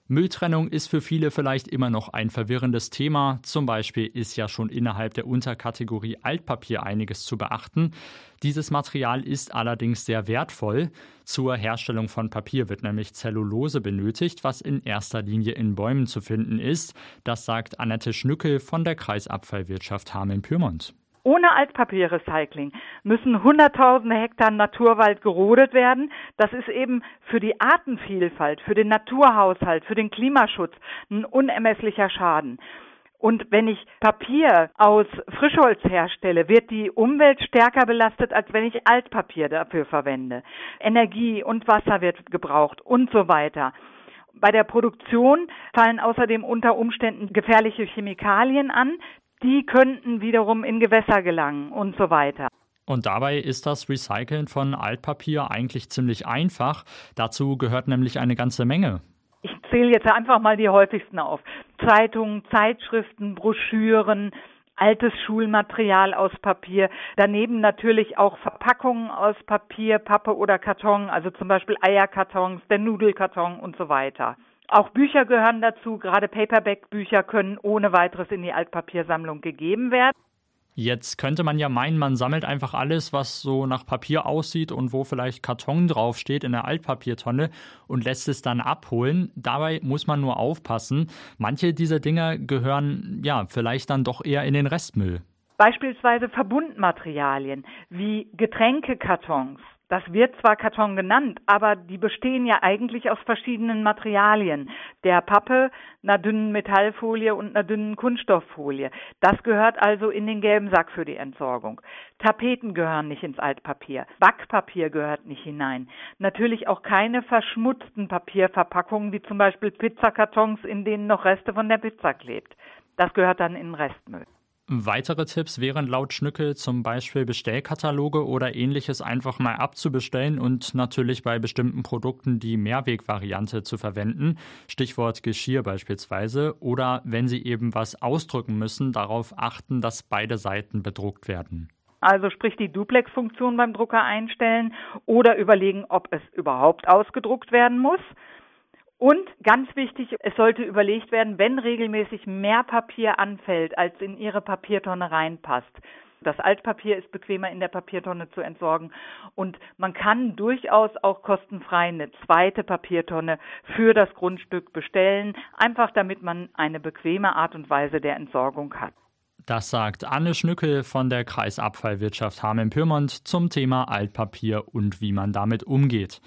Mülltrennung ist für viele vielleicht immer noch ein verwirrendes Thema. Zum Beispiel ist ja schon innerhalb der Unterkategorie Altpapier einiges zu beachten. Dieses Material ist allerdings sehr wertvoll. Zur Herstellung von Papier wird nämlich Zellulose benötigt, was in erster Linie in Bäumen zu finden ist. Das sagt Annette Schnückel von der Kreisabfallwirtschaft Hameln-Pyrmont. Ohne Altpapierrecycling müssen Hunderttausende Hektar Naturwald gerodet werden. Das ist eben für die Artenvielfalt, für den Naturhaushalt, für den Klimaschutz ein unermesslicher Schaden. Und wenn ich Papier aus Frischholz herstelle, wird die Umwelt stärker belastet, als wenn ich Altpapier dafür verwende. Energie und Wasser wird gebraucht und so weiter. Bei der Produktion fallen außerdem unter Umständen gefährliche Chemikalien an. Die könnten wiederum in Gewässer gelangen und so weiter. Und dabei ist das Recyceln von Altpapier eigentlich ziemlich einfach. Dazu gehört nämlich eine ganze Menge. Ich zähle jetzt einfach mal die häufigsten auf. Zeitungen, Zeitschriften, Broschüren, altes Schulmaterial aus Papier. Daneben natürlich auch Verpackungen aus Papier, Pappe oder Karton, also zum Beispiel Eierkartons, der Nudelkarton und so weiter. Auch Bücher gehören dazu, gerade Paperback-Bücher können ohne weiteres in die Altpapiersammlung gegeben werden. Jetzt könnte man ja meinen, man sammelt einfach alles, was so nach Papier aussieht und wo vielleicht Karton draufsteht in der Altpapiertonne und lässt es dann abholen. Dabei muss man nur aufpassen. Manche dieser Dinger gehören ja vielleicht dann doch eher in den Restmüll. Beispielsweise Verbundmaterialien wie Getränkekartons. Das wird zwar Karton genannt, aber die bestehen ja eigentlich aus verschiedenen Materialien. Der Pappe, einer dünnen Metallfolie und einer dünnen Kunststofffolie. Das gehört also in den gelben Sack für die Entsorgung. Tapeten gehören nicht ins Altpapier. Backpapier gehört nicht hinein. Natürlich auch keine verschmutzten Papierverpackungen, wie zum Beispiel Pizzakartons, in denen noch Reste von der Pizza klebt. Das gehört dann in den Restmüll. Weitere Tipps wären laut Schnückel zum Beispiel Bestellkataloge oder ähnliches einfach mal abzubestellen und natürlich bei bestimmten Produkten die Mehrwegvariante zu verwenden, Stichwort Geschirr beispielsweise, oder wenn Sie eben was ausdrücken müssen, darauf achten, dass beide Seiten bedruckt werden. Also sprich die Duplex-Funktion beim Drucker einstellen oder überlegen, ob es überhaupt ausgedruckt werden muss. Und ganz wichtig, es sollte überlegt werden, wenn regelmäßig mehr Papier anfällt, als in Ihre Papiertonne reinpasst. Das Altpapier ist bequemer in der Papiertonne zu entsorgen und man kann durchaus auch kostenfrei eine zweite Papiertonne für das Grundstück bestellen, einfach damit man eine bequeme Art und Weise der Entsorgung hat. Das sagt Anne Schnückel von der Kreisabfallwirtschaft Hameln-Pyrmont zum Thema Altpapier und wie man damit umgeht.